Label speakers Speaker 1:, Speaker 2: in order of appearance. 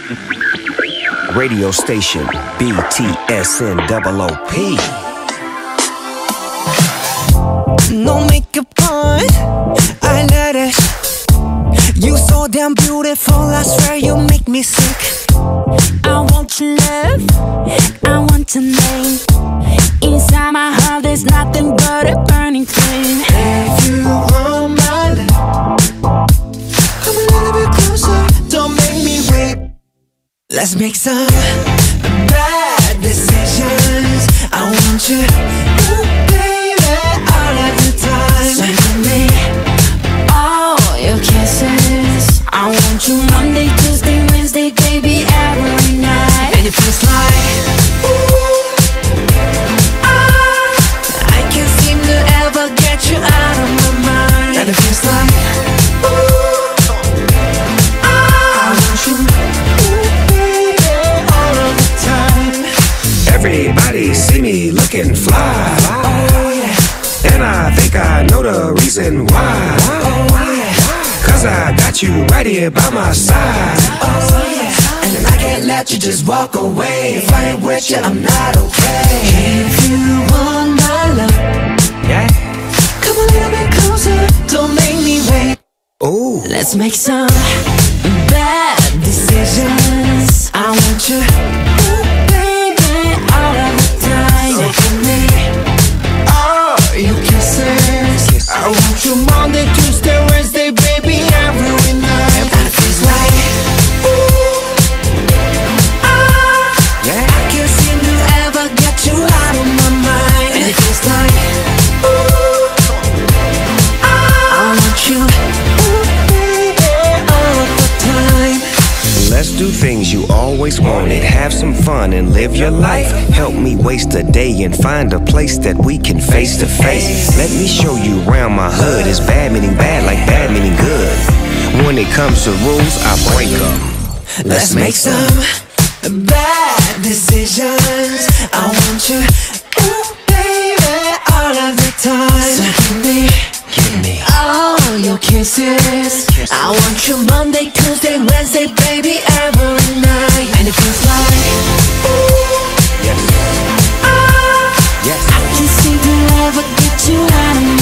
Speaker 1: Radio station BTSN OOP.
Speaker 2: No makeup on, I let it. You so damn beautiful, I swear you make me sick. I want your love, I want your name. Inside my heart there's nothing but a burning flame. If you want my love, come a little bit closer, don't make me wait. Let's make some bad decisions. I want you, ooh, baby, all of the time. So give me all your kisses. I want you Monday, Tuesday, Wednesday, baby, every night. And it feels like, ooh, I can't seem to ever get you out of my mind. And it feels like, ooh, I want you, ooh, baby, all of the time.
Speaker 1: Everybody see me looking fly,
Speaker 2: Oh yeah,
Speaker 1: and I think I know the reason why.
Speaker 2: oh yeah,
Speaker 1: Cause I got you right here by my side.
Speaker 2: oh yeah. And I can't let you just walk away. If I ain't with you, I'm not okay. If you want my love,
Speaker 1: Yeah.
Speaker 2: come a little bit closer, don't make me wait.
Speaker 1: Ooh.
Speaker 2: Let's make some bad decisions. I want you, ooh, baby, all of the time. So give me all your kisses. I want you Monday, Tuesday, Wednesday, baby, every night. And it feels like, ooh,
Speaker 1: Yeah.
Speaker 2: I can't seem to ever get you out of my mind. And it feels like, ooh, I want you, ooh, baby, all of the time.
Speaker 1: Let's do things you always wanted. Have some fun and live your life. Help me waste a day and find a place that we can face to face. Let me show you around my hood. It's bad meaning bad like bad meaning good. When it comes to rules, I break them.
Speaker 2: Let's make some bad decisions. I want you, ooh, baby, all of the time. So give me all your kisses. I want you Monday, Tuesday, Wednesday, baby, every night. And it feels like, ooh,
Speaker 1: Yes. Yes.
Speaker 2: I can't seem to ever get you out of